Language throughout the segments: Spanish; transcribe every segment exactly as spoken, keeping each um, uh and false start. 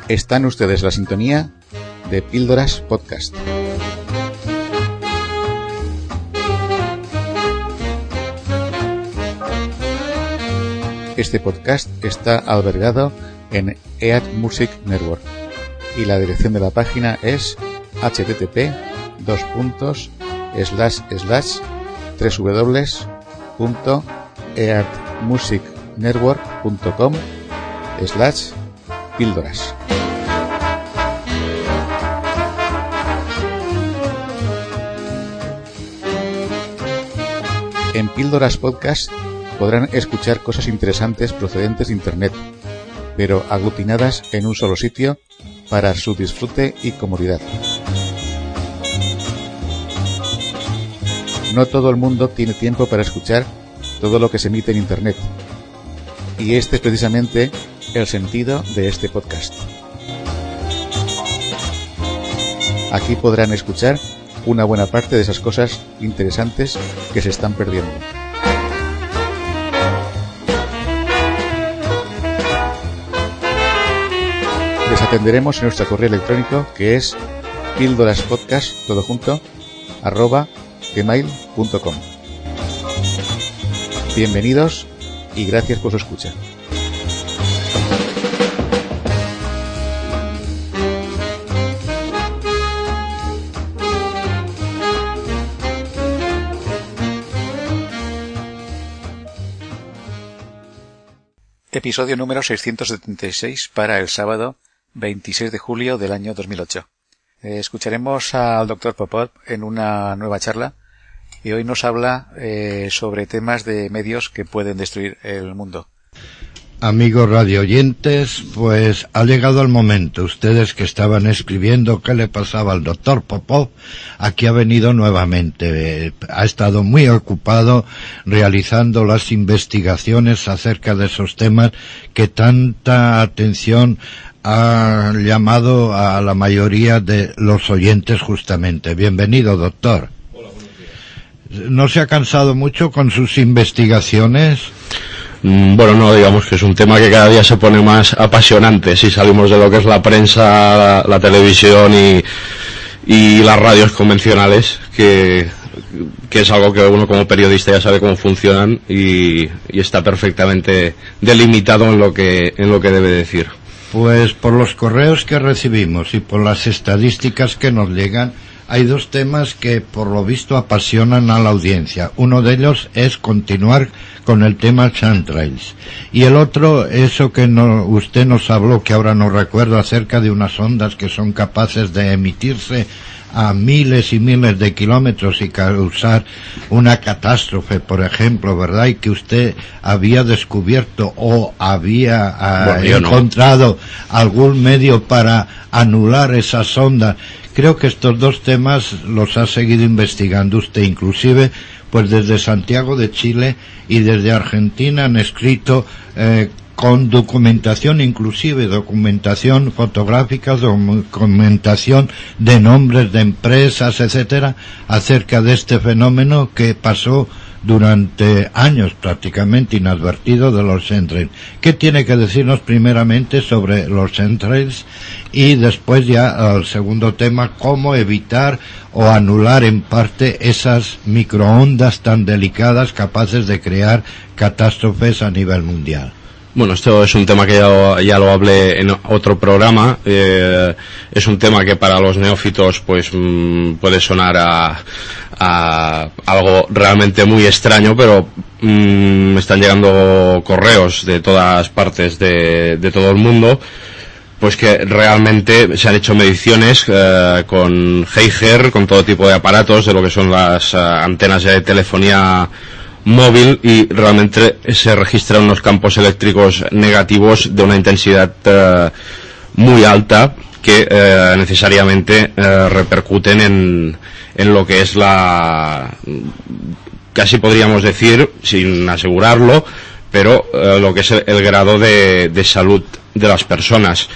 Están ustedes en la sintonía de Píldoras Podcast. Este podcast está albergado en E A T Music Network y la dirección de la página es h t t p dos puntos slash slash tres w w w punto e a t music network punto com slash píldoras. En Píldoras Podcast podrán escuchar cosas interesantes procedentes de Internet, pero aglutinadas en un solo sitio para su disfrute y comodidad. No todo el mundo tiene tiempo para escuchar todo lo que se emite en Internet, y este es precisamente el sentido de este podcast. Aquí podrán escuchar una buena parte de esas cosas interesantes que se están perdiendo. Les atenderemos en nuestro correo electrónico, que es píldoraspodcast, todo junto, arroba gmail punto com. Bienvenidos y gracias por su escucha. Episodio número seiscientos setenta y seis para el sábado veintiséis de julio del año dos mil ocho. Eh, escucharemos al doctor Popov en una nueva charla y hoy nos habla eh, sobre temas de medios que pueden destruir el mundo. Amigos radioyentes, pues ha llegado el momento. Ustedes que estaban escribiendo qué le pasaba al doctor Popov, aquí ha venido nuevamente. Ha estado muy ocupado realizando las investigaciones acerca de esos temas que tanta atención ha llamado a la mayoría de los oyentes justamente. Bienvenido, doctor. Hola, buenos días. ¿No se ha cansado mucho con sus investigaciones? Bueno, no, digamos que es un tema que cada día se pone más apasionante si salimos de lo que es la prensa, la, la televisión y, y las radios convencionales, que, que es algo que uno como periodista ya sabe cómo funcionan y, y está perfectamente delimitado en lo que, en lo que debe decir. Pues por los correos que recibimos y por las estadísticas que nos llegan, hay dos temas que por lo visto apasionan a la audiencia. Uno de ellos es continuar con el tema chemtrails. Y el otro, eso que no, usted nos habló, que ahora no recuerdo, acerca de unas ondas que son capaces de emitirse a miles y miles de kilómetros y causar una catástrofe, por ejemplo, ¿verdad? Y que usted había descubierto o había uh, bueno, encontrado no. algún medio para anular esas ondas. Creo que estos dos temas los ha seguido investigando usted, inclusive pues desde Santiago de Chile y desde Argentina han escrito eh, con documentación, inclusive documentación fotográfica, documentación de nombres de empresas, etcétera, acerca de este fenómeno que pasó durante años prácticamente inadvertido de los chemtrails. ¿Qué tiene que decirnos primeramente sobre los chemtrails? Y después ya al segundo tema, cómo evitar o anular en parte esas microondas tan delicadas capaces de crear catástrofes a nivel mundial. Bueno, esto es un tema que ya lo, ya lo hablé en otro programa. Eh, es un tema que para los neófitos pues mmm, puede sonar a, a algo realmente muy extraño, pero mmm, me están llegando correos de todas partes de, de todo el mundo, pues que realmente se han hecho mediciones eh, con Geiger, con todo tipo de aparatos de lo que son las uh, antenas de telefonía móvil, y realmente se registran unos campos eléctricos negativos de una intensidad uh, muy alta que uh, necesariamente uh, repercuten en, en lo que es la, casi podríamos decir, sin asegurarlo, pero uh, lo que es el, el grado de, de salud de las personas.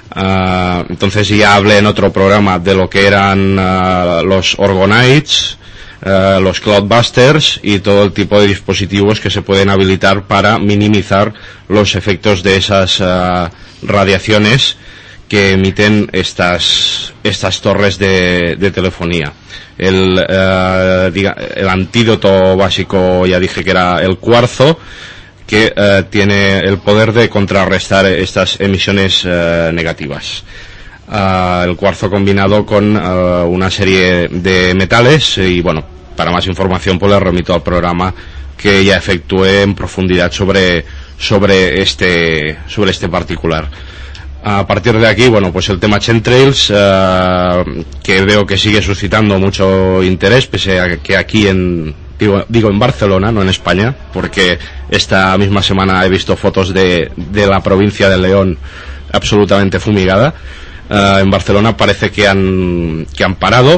Uh, entonces ya hablé en otro programa de lo que eran uh, los orgonites, Uh, los cloudbusters y todo el tipo de dispositivos que se pueden habilitar para minimizar los efectos de esas uh, radiaciones que emiten estas estas torres de, de telefonía. El, eh, diga, el antídoto básico, ya dije que era el cuarzo, que eh, tiene el poder de contrarrestar estas emisiones eh, negativas. Uh, el cuarzo combinado con uh, una serie de metales, y bueno, para más información pues les remito al programa que ya efectué en profundidad sobre sobre este sobre este particular. A partir de aquí, bueno, pues el tema chemtrails, uh, que veo que sigue suscitando mucho interés, pese a que aquí en digo, digo en Barcelona, no en España, porque esta misma semana he visto fotos de, de la provincia de León absolutamente fumigada. Uh, en Barcelona parece que han que han parado.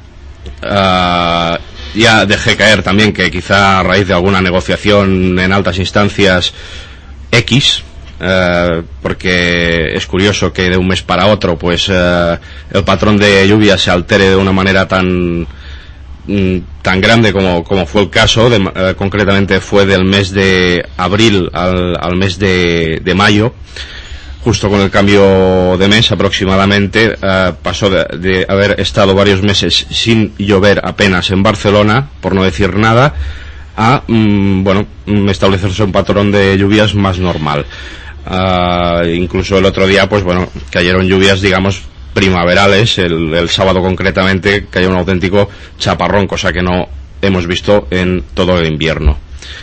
Uh, ya dejé caer también que quizá a raíz de alguna negociación en altas instancias X, uh, porque es curioso que de un mes para otro pues uh, el patrón de lluvia se altere de una manera tan tan grande como, como fue el caso. De, uh, concretamente fue del mes de abril al, al mes de, de mayo. Justo con el cambio de mes aproximadamente, uh, pasó de, de haber estado varios meses sin llover apenas en Barcelona, por no decir nada, a mm, bueno, establecerse un patrón de lluvias más normal. Uh, incluso el otro día, pues bueno, cayeron lluvias, digamos, primaverales. El, el sábado concretamente cayó un auténtico chaparrón, cosa que no hemos visto en todo el invierno.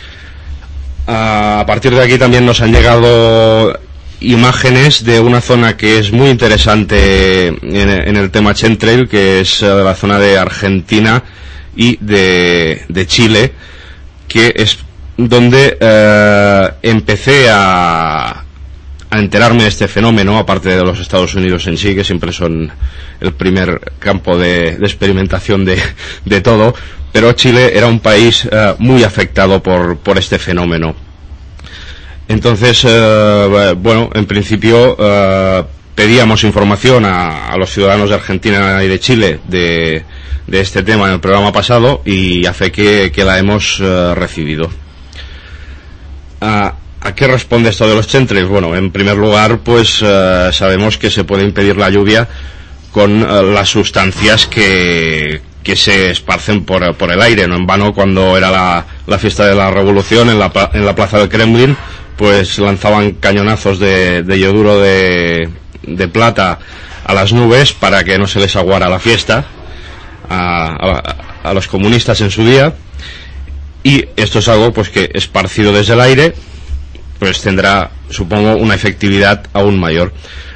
Uh, a partir de aquí también nos han llegado imágenes de una zona que es muy interesante en, en el tema chemtrail, que es uh, la zona de Argentina y de, de Chile, que es donde uh, empecé a, a enterarme de este fenómeno, aparte de los Estados Unidos en sí, que siempre son el primer campo de, de experimentación de, de todo, pero Chile era un país uh, muy afectado por, por este fenómeno. Entonces, eh, bueno, en principio eh, pedíamos información a, a los ciudadanos de Argentina y de Chile de, de este tema en el programa pasado, y a fe que, que la hemos eh, recibido. ¿A, ¿A qué responde esto de los chemtrails? Bueno, en primer lugar, pues eh, sabemos que se puede impedir la lluvia con eh, las sustancias que, que se esparcen por, por el aire. No en vano, cuando era la, la fiesta de la Revolución en la, en la plaza del Kremlin, pues lanzaban cañonazos de, de yoduro de, de plata a las nubes para que no se les aguara la fiesta a, a, a los comunistas en su día. Y esto es algo pues que esparcido desde el aire pues tendrá, supongo, una efectividad aún mayor.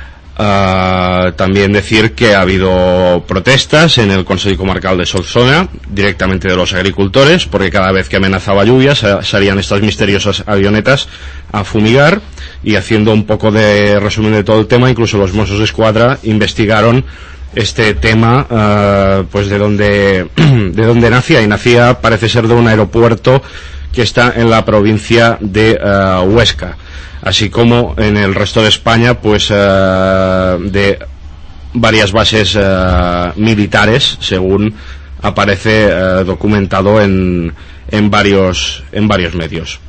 Uh, también decir que ha habido protestas en el Consejo Comarcal de Solsona, directamente de los agricultores, porque cada vez que amenazaba lluvia salían estas misteriosas avionetas a fumigar. Y haciendo un poco de resumen de todo el tema, incluso los Mossos d'Esquadra investigaron este tema, uh, pues de donde de donde nacía, y nacía, parece ser, de un aeropuerto que está en la provincia de uh, Huesca, así como en el resto de España, pues uh, de varias bases uh, militares, según aparece uh, documentado en en varios en varios medios.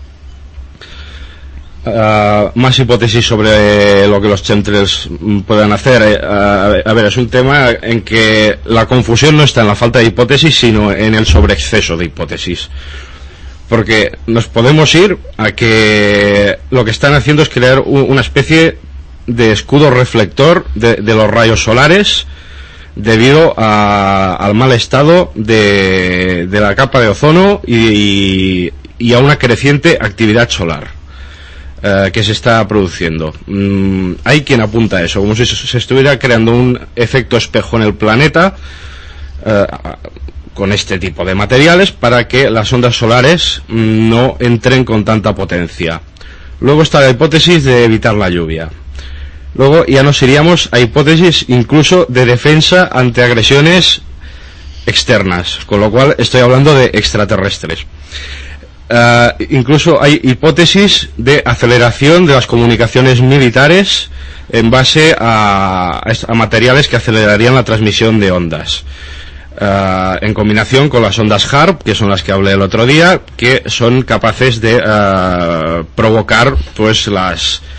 Uh, más hipótesis sobre lo que los chemtrails puedan hacer. Uh, a ver, es un tema en que la confusión no está en la falta de hipótesis, sino en el sobreexceso de hipótesis. Porque nos podemos ir a que lo que están haciendo es crear una especie de escudo reflector de, de los rayos solares, debido a, al mal estado de, de la capa de ozono y, y a una creciente actividad solar eh, que se está produciendo. Mm, hay quien apunta a eso, como si se estuviera creando un efecto espejo en el planeta eh, con este tipo de materiales, para que las ondas solares no entren con tanta potencia. Luego está la hipótesis de evitar la lluvia. Luego ya nos iríamos a hipótesis incluso de defensa ante agresiones externas, con lo cual estoy hablando de extraterrestres. Uh, incluso hay hipótesis de aceleración de las comunicaciones militares en base a, a materiales que acelerarían la transmisión de ondas. Uh, en combinación con las ondas HAARP, que son las que hablé el otro día, que son capaces de uh, provocar pues las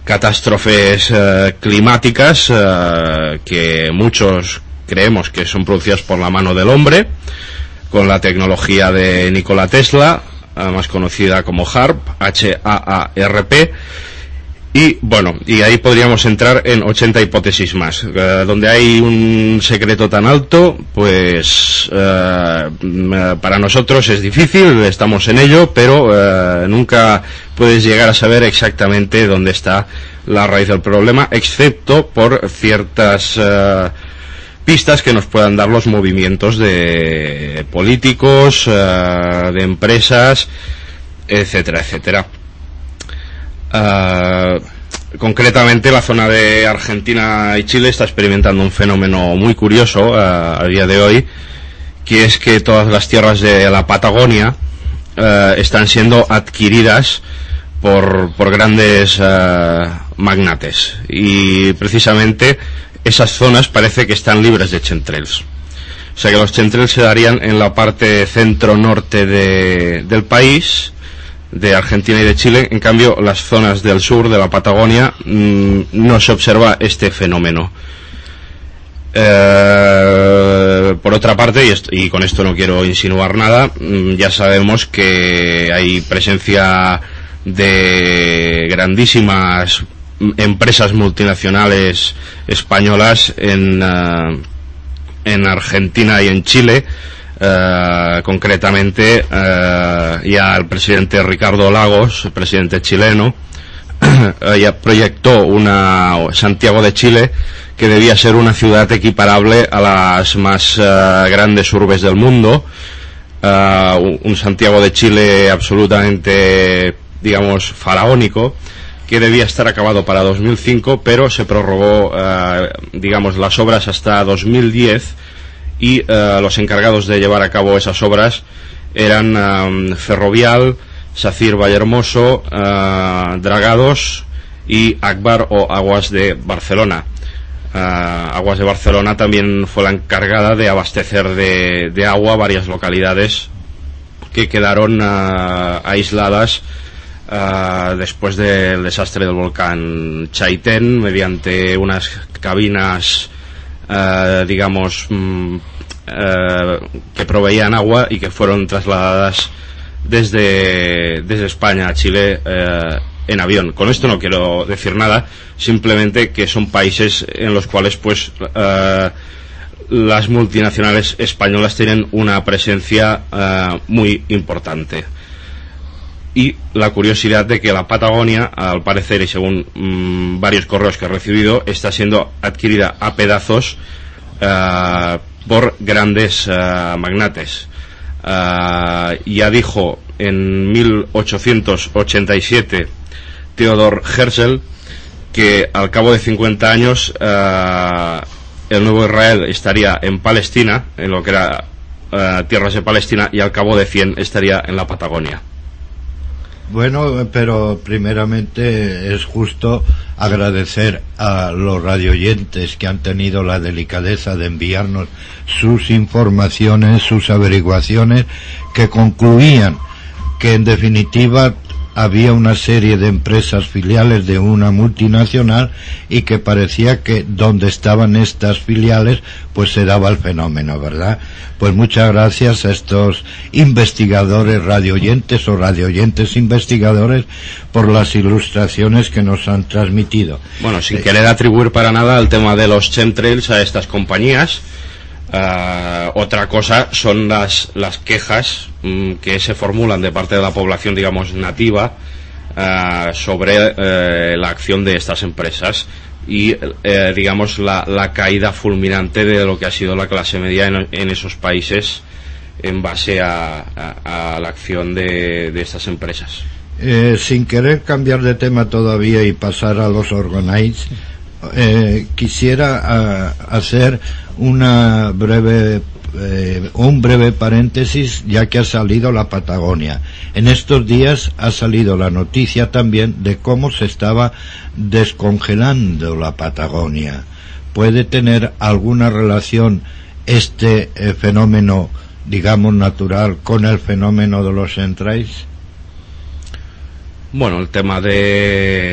catástrofes eh, climáticas eh, que muchos creemos que son producidas por la mano del hombre, con la tecnología de Nikola Tesla, eh, más conocida como HARP, H A A R P. Y bueno, y ahí podríamos entrar en ochenta hipótesis más. Eh, donde hay un secreto tan alto, pues eh, para nosotros es difícil, estamos en ello, pero eh, nunca puedes llegar a saber exactamente dónde está la raíz del problema, excepto por ciertas eh, pistas que nos puedan dar los movimientos de políticos, eh, de empresas, etcétera, etcétera. Uh, concretamente la zona de Argentina y Chile está experimentando un fenómeno muy curioso uh, a día de hoy, que es que todas las tierras de la Patagonia uh, están siendo adquiridas por, por grandes uh, magnates, y precisamente esas zonas parece que están libres de chemtrails. O sea que los chemtrails se darían en la parte centro-norte de, del país, de Argentina y de Chile. En cambio, las zonas del sur de la Patagonia mmm, no se observa este fenómeno. Eh, por otra parte, y, esto, y con esto no quiero insinuar nada, mmm, ya sabemos que hay presencia de grandísimas empresas multinacionales españolas en, uh, en Argentina y en Chile. Uh, concretamente uh, ya el presidente Ricardo Lagos, el presidente chileno, uh, ya proyectó una Santiago de Chile que debía ser una ciudad equiparable a las más uh, grandes urbes del mundo, uh, un Santiago de Chile absolutamente, digamos, faraónico, que debía estar acabado para dos mil cinco, pero se prorrogó, uh, digamos, las obras hasta dos mil diez. Y uh, los encargados de llevar a cabo esas obras eran um, Ferrovial, Sacir Vallehermoso, uh, Dragados y Agbar o Aguas de Barcelona. Uh, Aguas de Barcelona también fue la encargada de abastecer de, de agua varias localidades que quedaron uh, aisladas uh, después del desastre del volcán Chaitén, mediante unas cabinas Uh, digamos mm, uh, que proveían agua y que fueron trasladadas desde, desde España a Chile uh, en avión. Con esto no quiero decir nada, simplemente que son países en los cuales pues uh, las multinacionales españolas tienen una presencia uh, muy importante. Y la curiosidad de que la Patagonia, al parecer, y según mmm, varios correos que he recibido, está siendo adquirida a pedazos uh, por grandes uh, magnates. Uh, ya dijo en mil ochocientos ochenta y siete Theodor Herzl que al cabo de cincuenta años uh, el nuevo Israel estaría en Palestina, en lo que era uh, tierras de Palestina, y al cabo de cien estaría en la Patagonia. Bueno, pero primeramente es justo agradecer a los radioyentes que han tenido la delicadeza de enviarnos sus informaciones, sus averiguaciones, que concluían que en definitiva había una serie de empresas filiales de una multinacional y que parecía que donde estaban estas filiales pues se daba el fenómeno, ¿verdad? Pues muchas gracias a estos investigadores radioyentes o radioyentes investigadores por las ilustraciones que nos han transmitido. Bueno, sin eh, querer atribuir para nada el tema de los chemtrails a estas compañías. Uh, otra cosa son las, las quejas mm, que se formulan de parte de la población, digamos, nativa uh, sobre uh, la acción de estas empresas y, uh, digamos, la, la caída fulminante de lo que ha sido la clase media en, en esos países en base a, a, a la acción de, de estas empresas. Eh, sin querer cambiar de tema todavía y pasar a los organoids, Eh, quisiera uh, hacer una breve eh, un breve paréntesis, ya que ha salido la Patagonia. En estos días ha salido la noticia también de cómo se estaba descongelando la Patagonia. ¿Puede tener alguna relación este eh, fenómeno, digamos, natural con el fenómeno de los chemtrails? Bueno, el tema de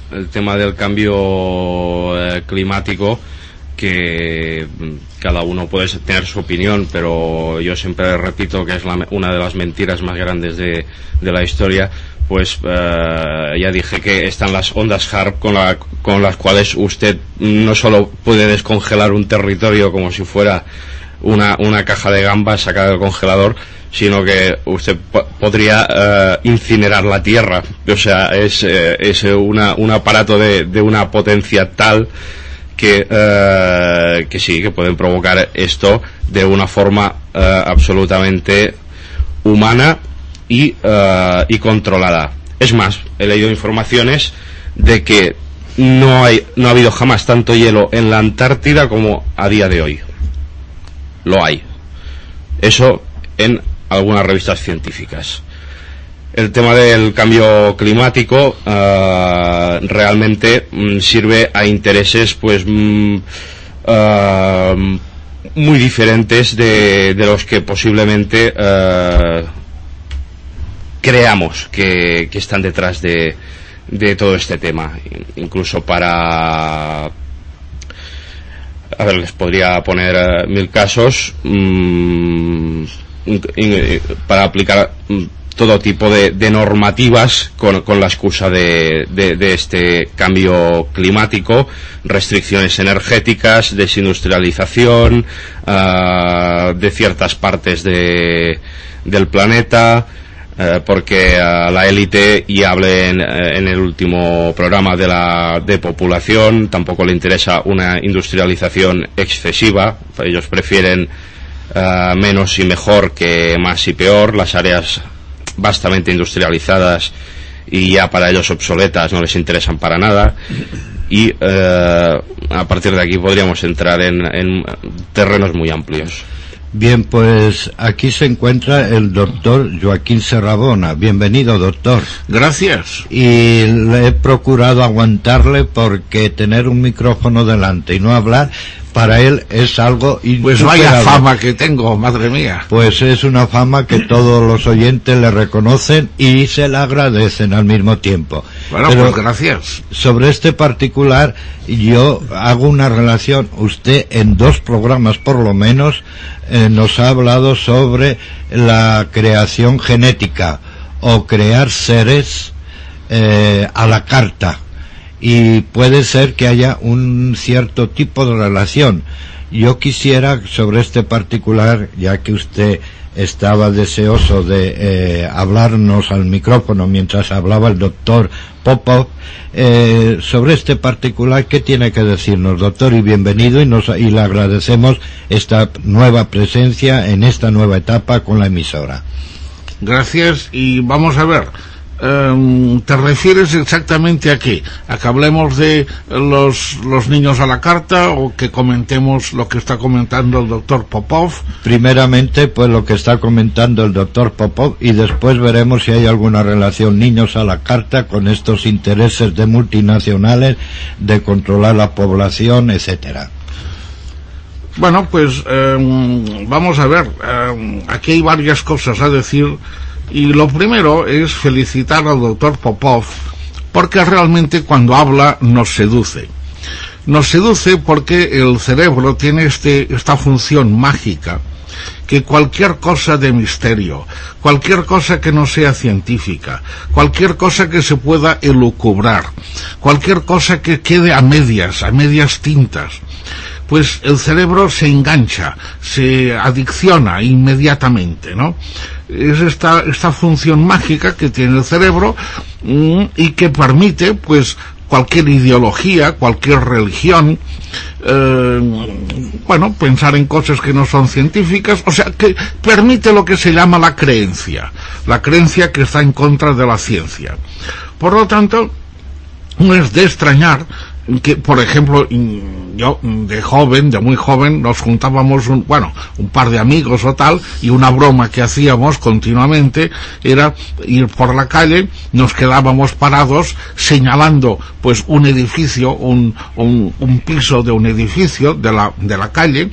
el tema del cambio eh, climático, que cada uno puede tener su opinión, pero yo siempre repito que es la, una de las mentiras más grandes de, de la historia. Pues eh, ya dije que están las ondas HAARP con, la, con las cuales usted no solo puede descongelar un territorio como si fuera una, una caja de gambas sacada del congelador, sino que usted po podría eh, incinerar la tierra. O sea, es, eh, es una, un aparato de, de una potencia tal que, eh, que sí, que pueden provocar esto de una forma eh, absolutamente humana y, uh, y controlada. Es más, he leído informaciones de que no hay no ha habido jamás tanto hielo en la Antártida como a día de hoy. Lo hay. Eso en algunas revistas científicas. El tema del cambio climático uh, realmente mm, sirve a intereses pues mm, uh, muy diferentes de, de los que posiblemente uh, creamos que, que están detrás de, de todo este tema. Incluso para, a ver, les podría poner uh, mil casos mmm, para aplicar todo tipo de, de normativas con, con la excusa de, de, de este cambio climático, restricciones energéticas, desindustrialización uh, de ciertas partes de, del planeta. Eh, porque a la élite, y hablé en, en el último programa de la depopulación, tampoco le interesa una industrialización excesiva. Ellos prefieren eh, menos y mejor que más y peor. Las áreas vastamente industrializadas y ya para ellos obsoletas no les interesan para nada, y eh, a partir de aquí podríamos entrar en, en terrenos muy amplios. Bien, pues aquí se encuentra el doctor Joaquín Serrabona. Bienvenido, doctor. Gracias. Y le he procurado aguantarle porque tener un micrófono delante y no hablar, para él es algo insuperable. Pues vaya fama que tengo, madre mía. Pues es una fama que todos los oyentes le reconocen y se la agradecen al mismo tiempo. Bueno, pero pues gracias. Sobre este particular, yo hago una relación. Usted en dos programas por lo menos eh, nos ha hablado sobre la creación genética o crear seres eh, a la carta. Y puede ser que haya un cierto tipo de relación. Yo quisiera, sobre este particular, ya que usted estaba deseoso de eh, hablarnos al micrófono mientras hablaba el doctor Popov, eh, sobre este particular, ¿qué tiene que decirnos, doctor? Y bienvenido, y, nos, y le agradecemos esta nueva presencia en esta nueva etapa con la emisora. Gracias, y vamos a ver. Um, ¿te refieres exactamente a qué? ¿A que hablemos de los, los niños a la carta, o que comentemos lo que está comentando el doctor Popov? Primeramente, pues lo que está comentando el doctor Popov, y después veremos si hay alguna relación niños a la carta con estos intereses de multinacionales de controlar la población, etcétera. Bueno, pues um, vamos a ver, um, aquí hay varias cosas a decir. Y lo primero es felicitar al doctor Popov, porque realmente cuando habla nos seduce. Nos seduce porque el cerebro tiene este, esta función mágica, que cualquier cosa de misterio, cualquier cosa que no sea científica, cualquier cosa que se pueda elucubrar, cualquier cosa que quede a medias, a medias tintas, pues el cerebro se engancha, se adicciona inmediatamente, ¿no? Es esta, esta función mágica que tiene el cerebro mmm, y que permite, pues, cualquier ideología, cualquier religión, eh, bueno, pensar en cosas que no son científicas, o sea, que permite lo que se llama la creencia, la creencia que está en contra de la ciencia. Por lo tanto, no es de extrañar que, por ejemplo, yo de joven, de muy joven, nos juntábamos un, bueno, un par de amigos o tal, y una broma que hacíamos continuamente era ir por la calle, nos quedábamos parados señalando pues un edificio, un, un, un piso de un edificio de la, de la calle,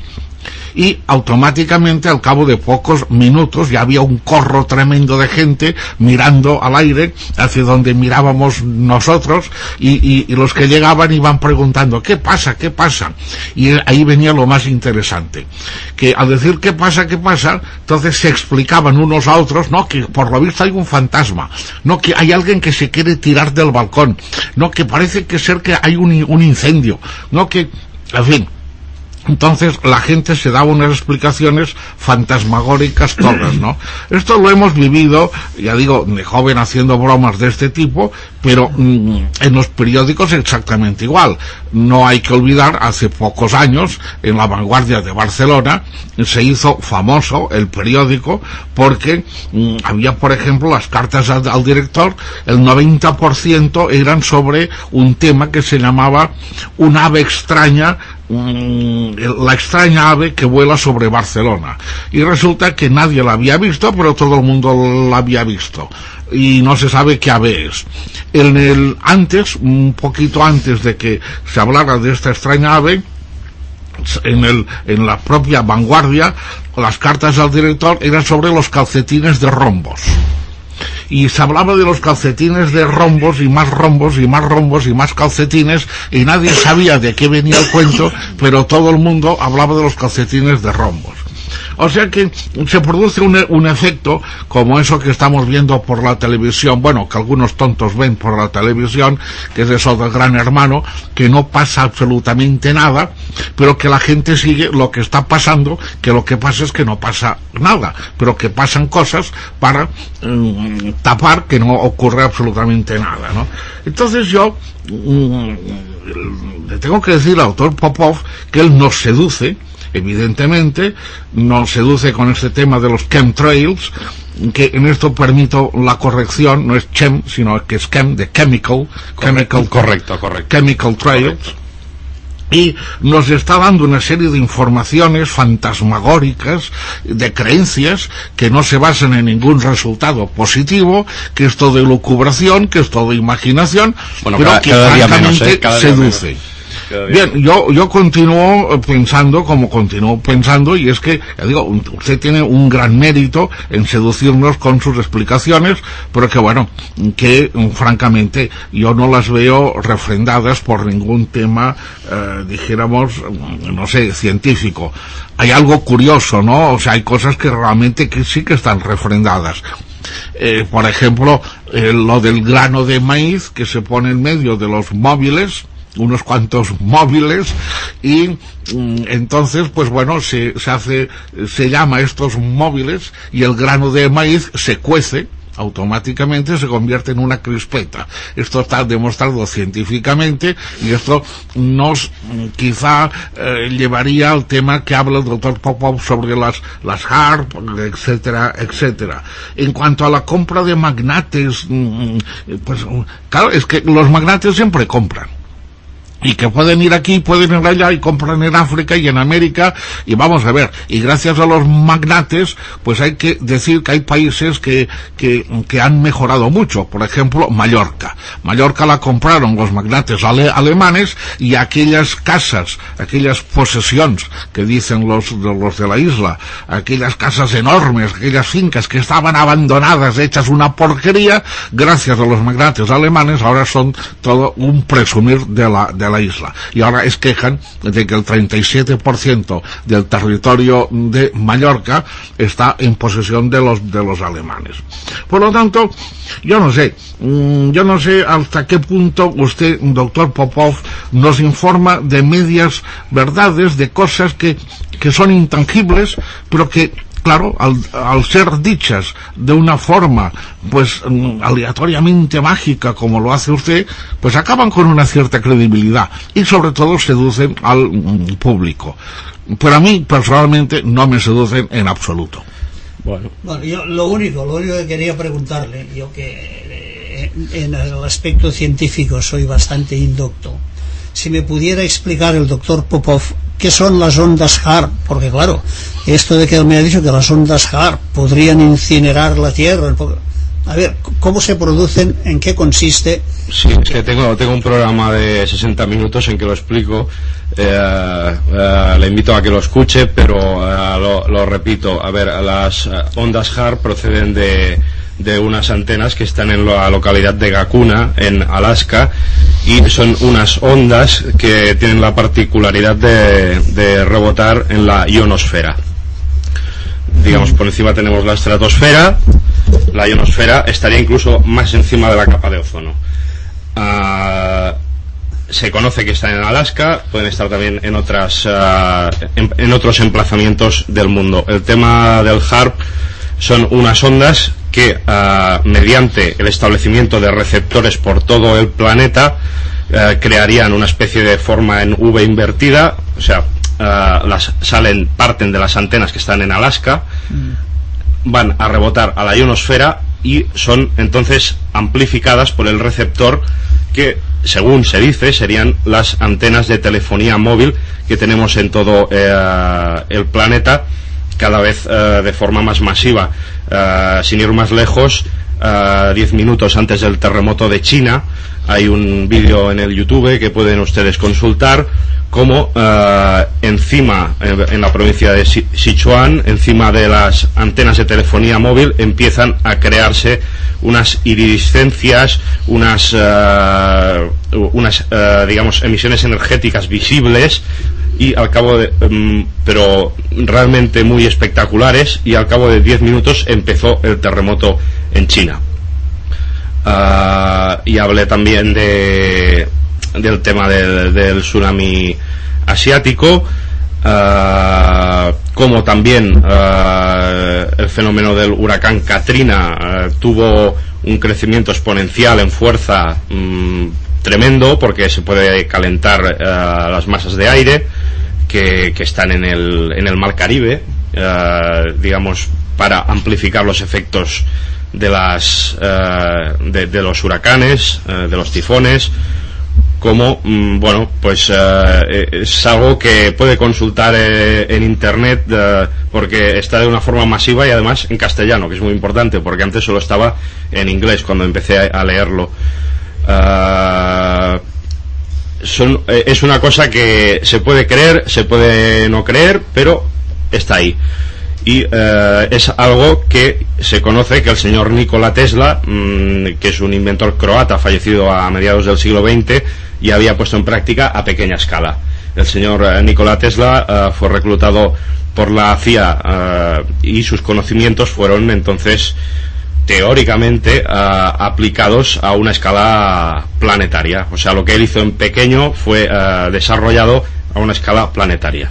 y automáticamente al cabo de pocos minutos ya había un corro tremendo de gente mirando al aire hacia donde mirábamos nosotros, y, y, y los que llegaban iban preguntando ¿qué pasa? ¿qué pasa? Y ahí venía lo más interesante, que al decir ¿qué pasa? ¿qué pasa? Entonces se explicaban unos a otros, no, que por lo visto hay un fantasma, no, que hay alguien que se quiere tirar del balcón, no, que parece que ser que hay un, un incendio, no, que, en fin. Entonces la gente se daba unas explicaciones fantasmagóricas todas, ¿no? Esto lo hemos vivido, ya digo, de joven haciendo bromas de este tipo, pero mmm, en los periódicos exactamente igual. No hay que olvidar, hace pocos años, en La Vanguardia de Barcelona, se hizo famoso el periódico porque mmm, había, por ejemplo, las cartas al, al director, el noventa por ciento eran sobre un tema que se llamaba Un ave extraña, la extraña ave que vuela sobre Barcelona, y resulta que nadie la había visto, pero todo el mundo la había visto y no se sabe qué ave es. En el antes, un poquito antes de que se hablara de esta extraña ave, en el en la propia Vanguardia, las cartas al director eran sobre los calcetines de rombos. Y se hablaba de los calcetines de rombos y más rombos y más rombos y más calcetines, y nadie sabía de qué venía el cuento, pero todo el mundo hablaba de los calcetines de rombos. O sea que se produce un, un efecto como eso que estamos viendo por la televisión, bueno, que algunos tontos ven por la televisión, que es eso del Gran Hermano, que no pasa absolutamente nada, pero que la gente sigue lo que está pasando, que lo que pasa es que no pasa nada, pero que pasan cosas para um, tapar que no ocurre absolutamente nada, ¿no? Entonces yo um, le tengo que decir al autor Popov que él nos seduce. Evidentemente, nos seduce con este tema de los chemtrails, que en esto permito la corrección, no es chem, sino que es chem, de chemical, chemical, correcto, correcto, chemical trails, correcto. Y nos está dando una serie de informaciones fantasmagóricas, de creencias, que no se basan en ningún resultado positivo, que es todo lucubración, que es todo imaginación, bueno, pero cada, que cada francamente día menos, ¿eh? Cada seduce. Día Bien, yo yo continúo pensando como continúo pensando, y es que, ya digo, usted tiene un gran mérito en seducirnos con sus explicaciones, pero que bueno, que francamente yo no las veo refrendadas por ningún tema, eh, dijéramos, no sé, científico. Hay algo curioso, ¿no? O sea, hay cosas que realmente que sí que están refrendadas. Eh, por ejemplo, eh, lo del grano de maíz que se pone en medio de los móviles, unos cuantos móviles, y mm, entonces pues bueno, se, se hace, se llama estos móviles, y el grano de maíz se cuece, automáticamente se convierte en una crispeta. Esto está demostrado científicamente, y esto nos quizá eh, llevaría al tema que habla el doctor Popov sobre las las HAARP, etcétera, etcétera. En cuanto a la compra de magnates, mm, pues claro, es que los magnates siempre compran, y que pueden ir aquí, pueden ir allá, y compran en África y en América, y vamos a ver, y gracias a los magnates, pues hay que decir que hay países que, que, que han mejorado mucho. Por ejemplo, Mallorca. Mallorca la compraron los magnates ale, alemanes, y aquellas casas, aquellas posesiones que dicen los, los de la isla, aquellas casas enormes, aquellas fincas que estaban abandonadas, hechas una porquería, gracias a los magnates alemanes, ahora son todo un presumir de la, de la la isla, y ahora es quejan de que el treinta y siete por ciento del territorio de Mallorca está en posesión de los de los alemanes. Por lo tanto, yo no sé, yo no sé hasta qué punto usted, doctor Popov, nos informa de medias verdades, de cosas que, que son intangibles, pero que claro, al, al ser dichas de una forma, pues, aleatoriamente mágica, como lo hace usted, pues acaban con una cierta credibilidad, y sobre todo seducen al mm, público. Pero a mí, personalmente, no me seducen en absoluto. Bueno, bueno yo lo único, lo único que quería preguntarle, yo que eh, en el aspecto científico soy bastante indocto, si me pudiera explicar el doctor Popov qué son las ondas HAARP, porque claro, esto de que él me ha dicho que las ondas HAARP podrían incinerar la Tierra, A ver, ¿cómo se producen? ¿En qué consiste? Sí, es que tengo, tengo un programa de sesenta minutos en que lo explico. Eh, eh, le invito a que lo escuche, pero eh, lo, lo repito. A ver, las ondas H A R P proceden de, de unas antenas que están en la localidad de Gakuna, en Alaska, y son unas ondas que tienen la particularidad de, de rebotar en la ionosfera. Digamos, por encima tenemos la estratosfera. La ionosfera estaría incluso más encima de la capa de ozono. Uh, se conoce que están en Alaska, pueden estar también en otras uh, en, en otros emplazamientos del mundo. El tema del H A R P son unas ondas que uh, mediante el establecimiento de receptores por todo el planeta uh, crearían una especie de forma en V invertida, o sea, uh, las salen parten de las antenas que están en Alaska, mm. van a rebotar a la ionosfera y son entonces amplificadas por el receptor que, según se dice, serían las antenas de telefonía móvil que tenemos en todo eh, el planeta, cada vez eh, de forma más masiva. Eh, sin ir más lejos, eh, diez minutos antes del terremoto de China, hay un vídeo en el YouTube que pueden ustedes consultar, como uh, encima, en, en la provincia de Sichuan, encima de las antenas de telefonía móvil, empiezan a crearse unas iridiscencias, unas, uh, unas uh, digamos, emisiones energéticas visibles, y al cabo de, um, pero realmente muy espectaculares, y al cabo de diez minutos empezó el terremoto en China. Uh, y hablé también de del tema del, del tsunami asiático, uh, como también uh, el fenómeno del huracán Katrina uh, tuvo un crecimiento exponencial en fuerza um, tremendo, porque se puede calentar uh, las masas de aire que, que están en el, en el mar Caribe, uh, digamos, para amplificar los efectos de las uh, de, de los huracanes, uh, de los tifones. Como, mmm, bueno, pues uh, es algo que puede consultar eh, en internet, uh, porque está de una forma masiva y además en castellano, que es muy importante, porque antes solo estaba en inglés cuando empecé a, a leerlo. Uh, son, eh, es una cosa que se puede creer, se puede no creer, pero está ahí. Y uh, es algo que se conoce que el señor Nikola Tesla, mmm, que es un inventor croata fallecido a mediados del siglo veinte, y había puesto en práctica a pequeña escala. El señor uh, Nikola Tesla uh, fue reclutado por la C I A uh, y sus conocimientos fueron entonces teóricamente uh, aplicados a una escala planetaria. O sea, lo que él hizo en pequeño fue uh, desarrollado a una escala planetaria.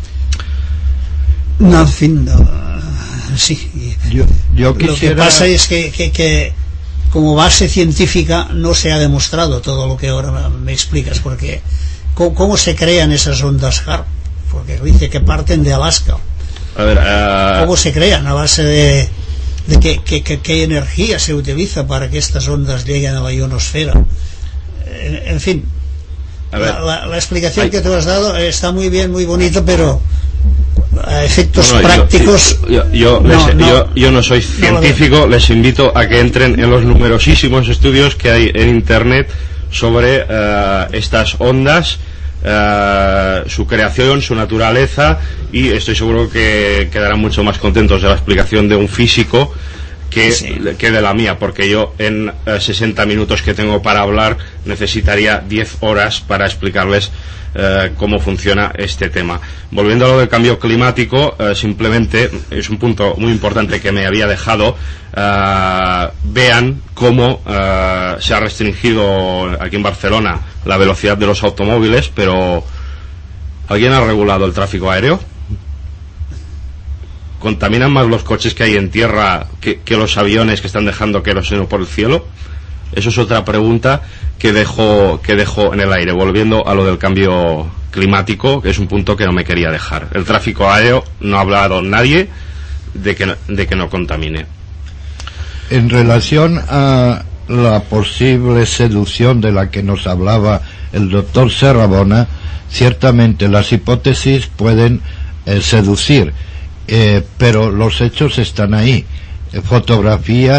No, en fin, no, sí. Yo, yo quisiera... Lo que pasa es que, que, que como base científica no se ha demostrado todo lo que ahora me explicas, porque ¿cómo, cómo se crean esas ondas H A R P? Porque dice que parten de Alaska. A ver, uh... ¿cómo se crean? ¿A base de, de qué, qué, qué, qué energía se utiliza para que estas ondas lleguen a la ionosfera? En, en fin, a ver, la, la, la explicación Ay. que tú has dado está muy bien, muy bonito, pero a efectos no, no, prácticos yo, yo, yo, no, les, no, yo, yo no soy científico, no, les invito a que entren en los numerosísimos estudios que hay en internet sobre uh, estas ondas, uh, su creación, su naturaleza, y estoy seguro que quedarán mucho más contentos de la explicación de un físico que, sí. que de la mía, porque yo en uh, sesenta minutos que tengo para hablar necesitaría diez horas para explicarles Uh, cómo funciona este tema. Volviendo a lo del cambio climático, uh, simplemente es un punto muy importante que me había dejado. Uh, vean cómo uh, se ha restringido aquí en Barcelona la velocidad de los automóviles, pero ¿alguien ha regulado el tráfico aéreo? ¿Contaminan más los coches que hay en tierra que, que los aviones que están dejando queroseno por el cielo? Eso es otra pregunta que dejo, que dejo en el aire, volviendo a lo del cambio climático, que es un punto que no me quería dejar. El tráfico aéreo, no ha hablado nadie de que no, de que no contamine. En relación a la posible seducción de la que nos hablaba el doctor Serrabona, ciertamente las hipótesis pueden eh, seducir, eh, pero los hechos están ahí. Eh, fotografías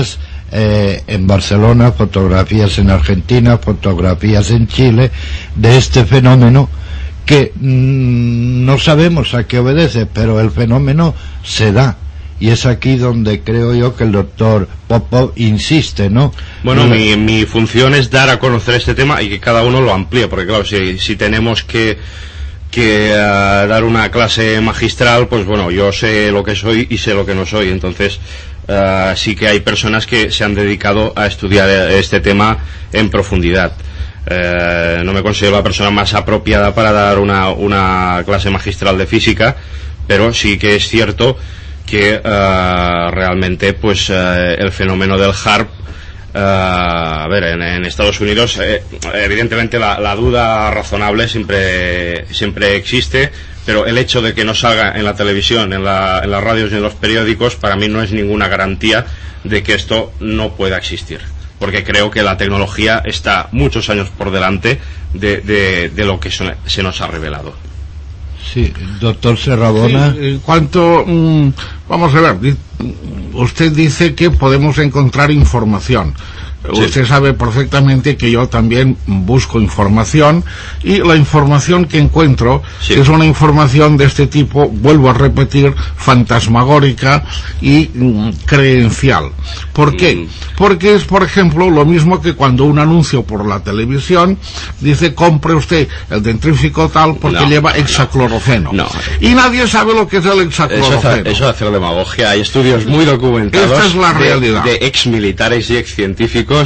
eh, en Barcelona, fotografías en Argentina, fotografías en Chile, de este fenómeno que mmm, no sabemos a qué obedece, pero el fenómeno se da. Y es aquí donde creo yo que el doctor Popov insiste, ¿no? Bueno, mi, mi función es dar a conocer este tema y que cada uno lo amplíe, porque claro, si, si tenemos que, que uh, dar una clase magistral, pues bueno, yo sé lo que soy y sé lo que no soy, entonces uh, sí que hay personas que se han dedicado a estudiar este tema en profundidad. Uh, no me considero la persona más apropiada para dar una, una clase magistral de física, pero sí que es cierto que uh, realmente pues uh, el fenómeno del HAARP, uh, a ver, en, en Estados Unidos eh, evidentemente la, la duda razonable siempre siempre existe, pero el hecho de que no salga en la televisión, en, la, en las radios y en los periódicos, para mí no es ninguna garantía de que esto no pueda existir, porque creo que la tecnología está muchos años por delante de, de, de lo que se nos ha revelado. Sí, doctor Serrabona. Sí, en cuanto, mmm, vamos a ver, usted dice que podemos encontrar información. Sí. Usted sabe perfectamente que yo también busco información, y la información que encuentro sí. es una información de este tipo, vuelvo a repetir, fantasmagórica y mm, creencial. ¿Por qué? Mm. Porque es, por ejemplo, lo mismo que cuando un anuncio por la televisión dice: compre usted el dentrífico tal porque no, lleva hexaclorofeno. No. Y nadie sabe lo que es el hexaclorofeno. Eso, eso es hacer demagogia. Hay estudios muy documentados. Esta es la realidad. De, de ex militares y ex científicos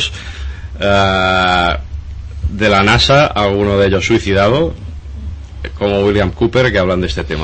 Uh, de la NASA, alguno de ellos suicidado, como William Cooper, que hablan de este tema.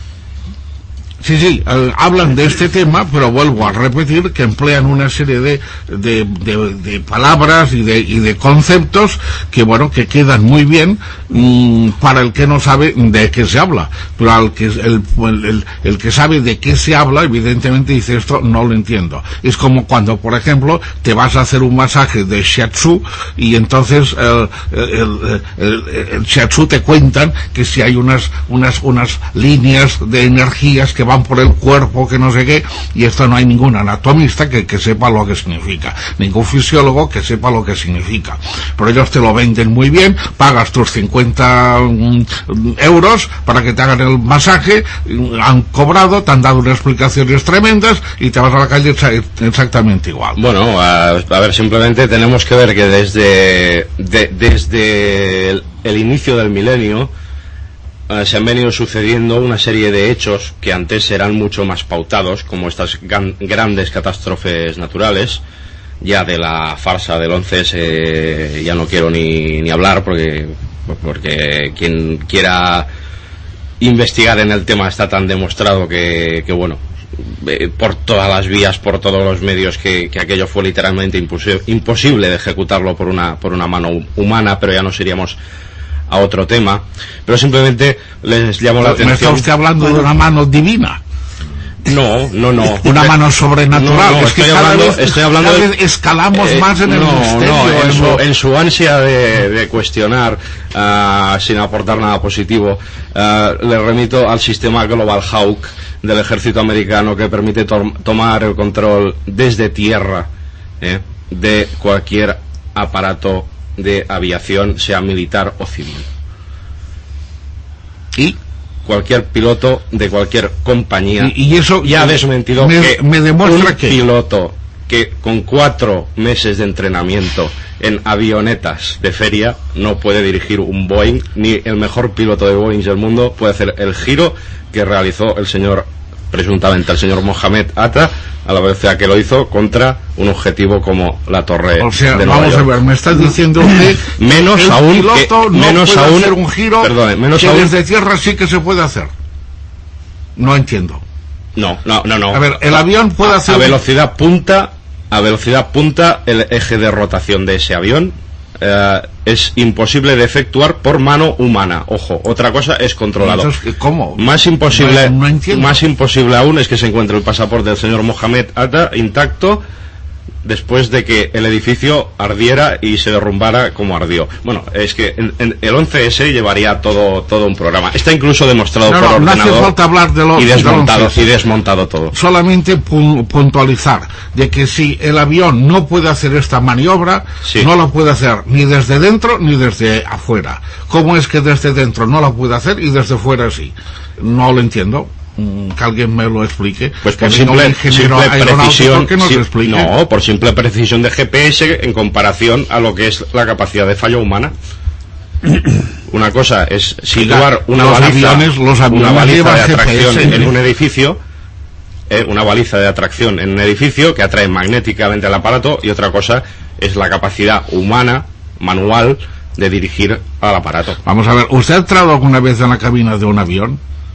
Sí, sí, eh, hablan de este tema, pero vuelvo a repetir que emplean una serie de, de, de, de palabras y de, y de conceptos que, bueno, que quedan muy bien mmm, para el que no sabe de qué se habla. Pero al que, el, el, el que sabe de qué se habla, evidentemente dice: esto no lo entiendo. Es como cuando, por ejemplo, te vas a hacer un masaje de shiatsu y entonces el, el, el, el shiatsu te cuentan que si hay unas, unas, unas líneas de energías que van por el cuerpo, que no sé qué, y esto no hay ningún anatomista que, que sepa lo que significa, ningún fisiólogo que sepa lo que significa, pero ellos te lo venden muy bien, pagas tus cincuenta euros para que te hagan el masaje, han cobrado, te han dado unas explicaciones tremendas y te vas a la calle exactamente igual. Bueno, a, a ver, simplemente tenemos que ver que desde de, desde el, el inicio del milenio se han venido sucediendo una serie de hechos que antes eran mucho más pautados, como estas gran, grandes catástrofes naturales. Ya de la farsa del once ese ya no quiero ni, ni hablar, porque, porque quien quiera investigar en el tema está tan demostrado que, que bueno, eh, por todas las vías, por todos los medios, que, que aquello fue literalmente imposible, imposible de ejecutarlo por una, por una mano humana, pero ya nos iríamos a otro tema, pero simplemente les llamo la atención. ¿Me está usted hablando de una mano divina? No, no, no. Una mano sobrenatural. No, no, es que estoy, cada hablando, vez, estoy hablando cada de, vez escalamos eh, más en el no, misterio. No, en, en, su, lo... en su ansia de, de cuestionar uh, sin aportar nada positivo, uh, le remito al sistema Global Hawk del ejército americano, que permite to tomar el control desde tierra eh, de cualquier aparato de aviación, sea militar o civil. ¿Y? Cualquier piloto de cualquier compañía. Y, y eso ya ha desmentido me, que me demuestra un que piloto que con cuatro meses de entrenamiento en avionetas de feria no puede dirigir un Boeing, ni el mejor piloto de Boeing del mundo puede hacer el giro que realizó el señor, presuntamente el señor Mohamed Atta, a la velocidad que lo hizo contra un objetivo como la torre. O sea, de Nueva vamos York. a ver, me estás diciendo que menos el aún piloto que, no menos puede aún, hacer un giro perdone, menos que aún, desde tierra sí que se puede hacer. No entiendo. No, no, no, no. A ver, el avión puede a, hacer a velocidad punta, a velocidad punta, el eje de rotación de ese avión eh, es imposible de efectuar por mano humana. Ojo, otra cosa es controlado. Entonces, ¿cómo? Más imposible, no, no entiendo. Más imposible aún es que se encuentre el pasaporte del señor Mohamed Atta intacto después de que el edificio ardiera y se derrumbara como ardió. Bueno, es que en, en el once ese llevaría todo todo un programa. Está incluso demostrado no, por no, ordenador. No hace falta hablar de los, y desmontado, de y desmontado todo. Solamente pu puntualizar de que si el avión no puede hacer esta maniobra, sí. no la puede hacer ni desde dentro ni desde afuera. ¿Cómo es que desde dentro no la puede hacer y desde fuera sí? No lo entiendo. Que alguien me lo explique. Pues por simple, simple precisión, que nos sim, explique. no, por simple precisión de G P S en comparación a lo que es la capacidad de fallo humana. Una cosa es situar una los baliza, aviones, los aviones una baliza de atracción G P S en un edificio, eh, una baliza de atracción en un edificio que atrae magnéticamente al aparato, y otra cosa es la capacidad humana, manual, de dirigir al aparato. Vamos a ver, ¿usted ha entrado alguna vez en la cabina de un avión?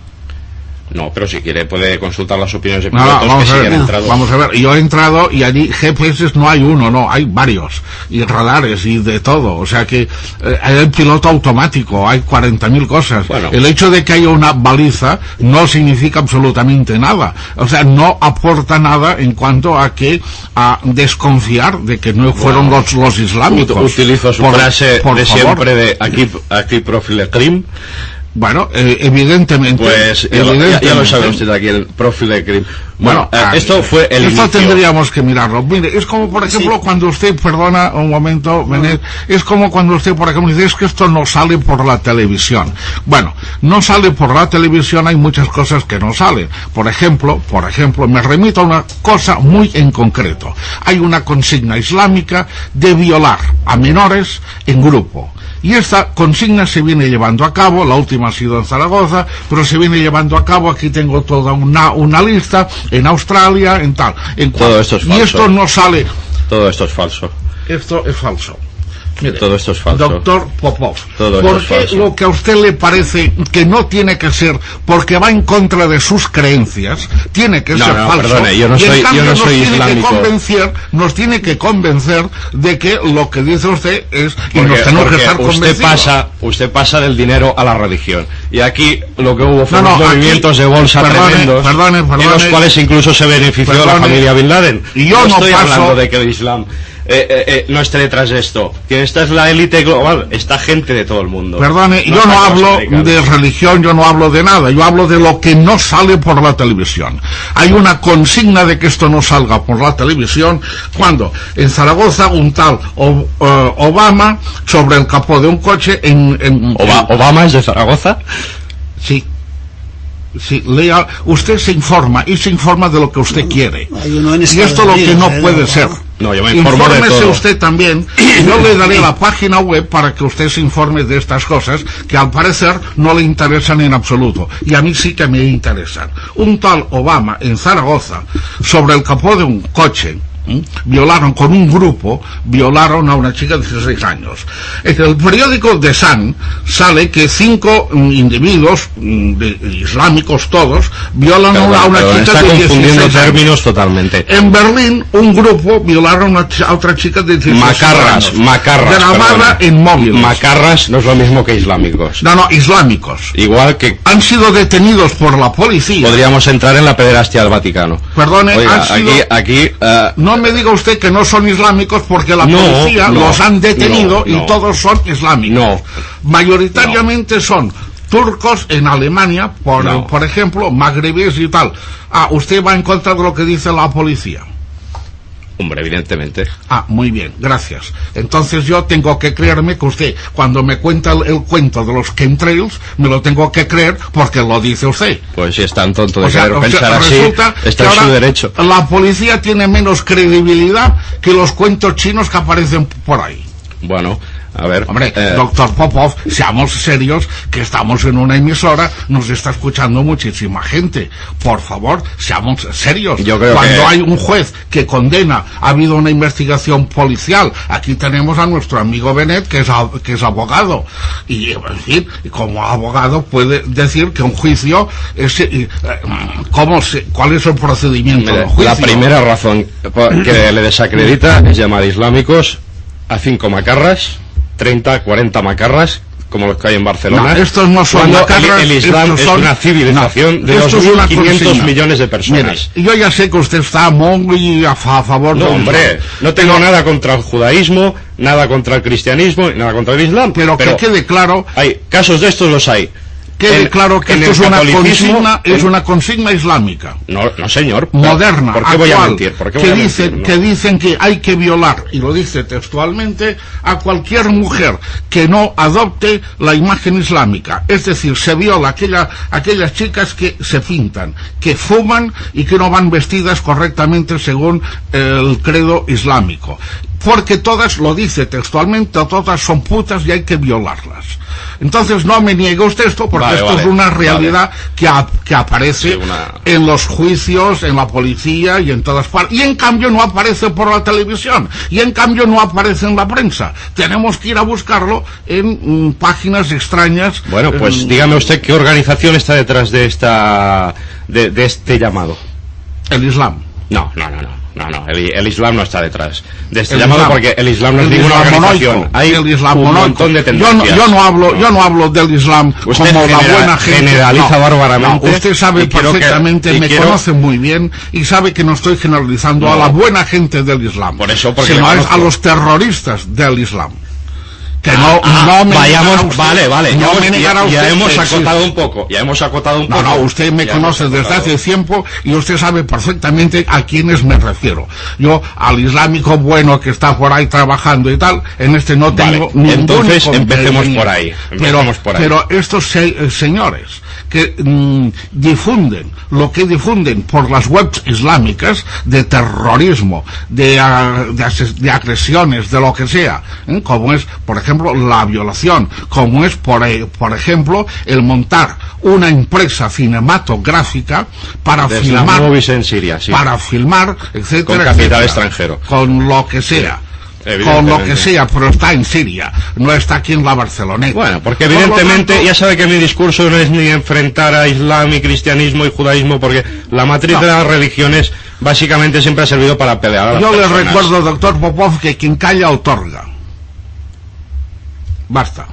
No, pero si quiere puede consultar las opiniones de no, pilotos vamos que a ver, sí han entrado. Vamos a ver, yo he entrado y allí G P S no hay uno, no, hay varios, y radares y de todo, o sea que eh, hay el piloto automático, hay cuarenta mil cosas. Bueno. El hecho de que haya una baliza no significa absolutamente nada, o sea, no aporta nada en cuanto a que a desconfiar de que no fueron bueno, los, los islámicos. Utilizo su por, frase por de favor. siempre de aquí, aquí profile crim. Bueno, eh, evidentemente... Pues evidentemente, ya, ya lo sabe usted aquí, el profile de CRIM. Bueno, bueno eh, esto fue el Esto inicio. tendríamos que mirarlo. Mire, es como, por ejemplo, sí. cuando usted, perdona un momento, Benet, es como cuando usted, por ejemplo, dice, es que esto no sale por la televisión. Bueno, no sale por la televisión, hay muchas cosas que no salen. Por ejemplo, por ejemplo, me remito a una cosa muy en concreto. Hay una consigna islámica de violar a menores en grupo. Y esta consigna se viene llevando a cabo, la última ha sido en Zaragoza, pero se viene llevando a cabo, aquí tengo toda una, una lista, en Australia, en tal. En Todo esto es falso. Y esto no sale. Todo esto es falso. Esto es falso. Mire, todo esto es falso. Doctor Popov, todo ¿por esto qué es falso. Lo que a usted le parece que no tiene que ser, porque va en contra de sus creencias, tiene que no, ser no, falso? Perdone, yo no soy, yo no nos soy tiene islámico. Que convencer, nos tiene que convencer de que lo que dice usted es, y porque, nos tenemos que estar usted convencidos. pasa, usted pasa del dinero a la religión. Y aquí lo que hubo fue no, no, movimientos aquí, de bolsa perdone, tremendos, perdone, perdone, en los cuales incluso se benefició perdone, la familia Bin Laden. Y yo no, no estoy paso, hablando de que el Islam Eh, eh, eh, no esté detrás de esto, que esta es la élite global, esta gente de todo el mundo. Perdone, no yo no hablo de religión, yo no hablo de nada, yo hablo de lo que no sale por la televisión. Hay una consigna de que esto no salga por la televisión, cuando en Zaragoza un tal o, uh, Obama sobre el capó de un coche en... en, Oba, en ¿Obama es de Zaragoza? Sí. Sí, lea, usted se informa y se informa de lo que usted quiere. Y esto es lo que no puede ser. No, yo me informo de todo. Usted también, y yo le daré la página web para que usted se informe de estas cosas que al parecer no le interesan en absoluto. Y a mí sí que me interesan. Un tal Obama en Zaragoza, sobre el capó de un coche, ¿Mm? violaron con un grupo, violaron a una chica de dieciséis años. En el periódico The Sun sale que cinco mm, individuos mm, de, islámicos todos violan perdón, a una perdón, chica está de dieciséis confundiendo años. Términos totalmente. En Berlín un grupo violaron a, una ch a otra chica de dieciséis macarras, años. Macarras, grabada perdona. en móviles. Macarras no es lo mismo que islámicos. No, no, islámicos. Igual que han sido detenidos por la policía. Podríamos entrar en la pederastia del Vaticano. Perdone, Oiga, han sido... aquí, aquí uh... no me diga usted que no son islámicos porque la no, policía no, los han detenido no, no. y todos son islámicos. No. Mayoritariamente no. son turcos en Alemania, por, no. por ejemplo, magrebíes y tal. Ah, usted va en contra de lo que dice la policía. Hombre, evidentemente. Ah, muy bien, gracias. Entonces yo tengo que creerme que usted, cuando me cuenta el, el cuento de los chemtrails, me lo tengo que creer porque lo dice usted. Pues si es tan tonto de o sea, querer o pensar sea, así, está en su derecho. La policía tiene menos credibilidad que los cuentos chinos que aparecen por ahí. Bueno, a ver... Hombre, eh... doctor Popov, seamos serios, que estamos en una emisora, nos está escuchando muchísima gente. Por favor, seamos serios. Yo creo Cuando que... hay un juez que condena, ha habido una investigación policial, aquí tenemos a nuestro amigo Benet, que es, que es abogado. Y, en fin, como abogado puede decir que un juicio es... Eh, ¿cómo se, ¿Cuál es el procedimiento Mire, del juicio? La primera razón que le desacredita es llamar islámicos a cinco macarras, treinta, cuarenta macarras, como los que hay en Barcelona. No, estos no son cuando macarras, el, el Islam son, es una civilización no, de dos mil quinientos millones de personas. Mire, yo ya sé que usted está muy a, a favor no, del hombre, Islam. no tengo pero, nada contra el judaísmo, nada contra el cristianismo, nada contra el Islam. Pero, pero que quede claro, hay casos de estos, los hay. Quede en, claro que esto es una consigna, es una consigna islámica. No, no señor. Moderna. ¿Por qué actual, voy a mentir? ¿Por qué voy que a dicen, mentir? No. que dicen que hay que violar, y lo dice textualmente, a cualquier mujer que no adopte la imagen islámica. Es decir, se viola aquella, aquellas chicas que se pintan, que fuman y que no van vestidas correctamente según el credo islámico. Porque todas, lo dice textualmente, todas son putas y hay que violarlas. Entonces no me niegue usted esto, porque vale, esto vale, es una realidad vale. que, a, que aparece sí, una... en los juicios, en la policía y en todas partes. Y en cambio no aparece por la televisión. Y en cambio no aparece en la prensa. Tenemos que ir a buscarlo en mm, páginas extrañas. Bueno, pues eh, dígame usted qué organización está detrás de esta de, de este llamado. El Islam. No, no, no, no. No, no, el, el Islam no está detrás de este el llamado Islam, porque el Islam no es el ninguna Islam organización. Monoico, hay el Islam un monoico. montón de tendencias. Yo no, yo no hablo, no. yo no hablo del Islam usted como genera, la buena gente. Generaliza no, bárbaramente. No, usted sabe perfectamente, que, me quiero... conoce muy bien y sabe que no estoy generalizando no. a la buena gente del Islam. Por eso, porque sino es a los terroristas del Islam. Que no, ah, no me vayamos, usted, vale, vale, no ya, me ya, usted, ya hemos acotado sí. un poco, ya hemos acotado un no, poco. No, usted me ya conoce desde hace tiempo y usted sabe perfectamente a quiénes me refiero. Yo, al islámico bueno que está por ahí trabajando y tal, en este no tengo vale, ningún entonces empecemos por ahí, empecemos pero, por ahí. Pero estos se, señores que mmm, difunden lo que difunden por las webs islámicas de terrorismo, de, uh, de, de agresiones, de lo que sea, ¿eh? Como es, por ejemplo, la violación, como es, por, por ejemplo, el montar una empresa cinematográfica para de filmar, en Siria, sí. para filmar, etcétera, con capital etcétera, extranjero, con lo que sea. Sí. Con lo que sea, pero está en Siria, no está aquí en la Barceloneta. Bueno, porque evidentemente tanto, ya sabe que mi discurso no es ni enfrentar a Islam y cristianismo y judaísmo, porque la matriz no. de las religiones básicamente siempre ha servido para pelear a las Yo personas. le recuerdo, doctor Popov, que quien calla otorga. Basta.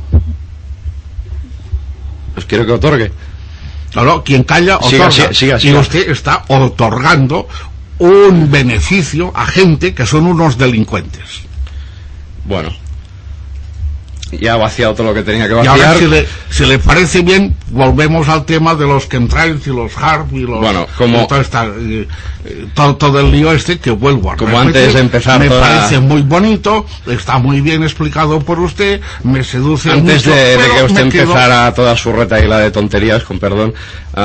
Pues quiero que otorgue. Claro, quien calla otorga. Siga, siga, siga. Y usted está otorgando un beneficio a gente que son unos delincuentes. Bueno, ya ha vaciado todo lo que tenía que vaciar. Y ahora, si le, si le parece bien, volvemos al tema de los chemtrails y los HARP y los... Bueno, como... Todo, esta, eh, todo, todo el lío este que vuelvo a como repetir, antes de empezar me toda... parece muy bonito, está muy bien explicado por usted, me seduce antes mucho, de, de que usted quedo... empezara toda su retaíla de tonterías, con perdón, uh,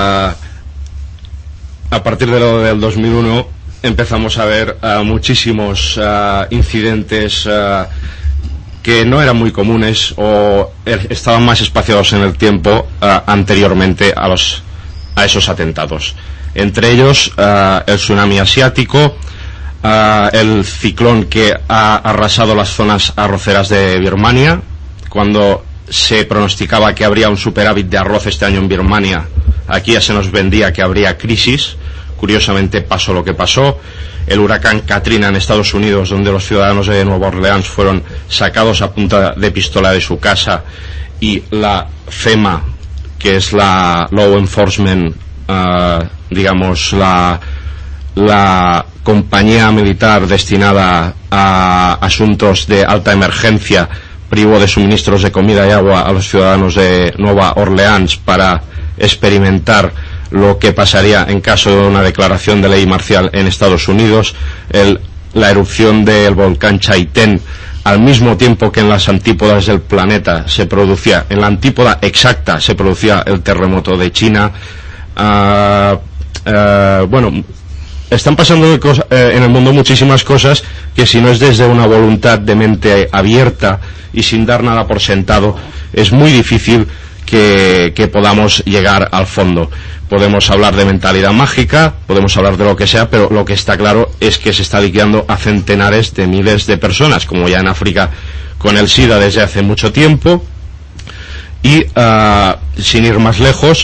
a partir de lo del dos mil uno empezamos a ver uh, muchísimos uh, incidentes uh, que no eran muy comunes o er, estaban más espaciados en el tiempo uh, anteriormente a los a esos atentados. Entre ellos uh, el tsunami asiático, uh, el ciclón que ha arrasado las zonas arroceras de Birmania, cuando se pronosticaba que habría un superávit de arroz este año en Birmania, aquí ya se nos vendía que habría crisis. Curiosamente pasó lo que pasó. El huracán Katrina en Estados Unidos, donde los ciudadanos de Nueva Orleans fueron sacados a punta de pistola de su casa, y la FEMA, que es la Law Enforcement, uh, digamos, la, la compañía militar destinada a asuntos de alta emergencia, privó de suministros de comida y agua a los ciudadanos de Nueva Orleans para experimentar lo que pasaría en caso de una declaración de ley marcial en Estados Unidos. El, la erupción del volcán Chaitén, al mismo tiempo que en las antípodas del planeta se producía, en la antípoda exacta se producía el terremoto de China. Uh, uh, bueno, están pasando cosas, eh, en el mundo muchísimas cosas que, si no es desde una voluntad de mente abierta y sin dar nada por sentado, es muy difícil que, que podamos llegar al fondo. Podemos hablar de mentalidad mágica, podemos hablar de lo que sea, pero lo que está claro es que se está liquidando a centenares de miles de personas, como ya en África con el SIDA desde hace mucho tiempo. Y uh, sin ir más lejos,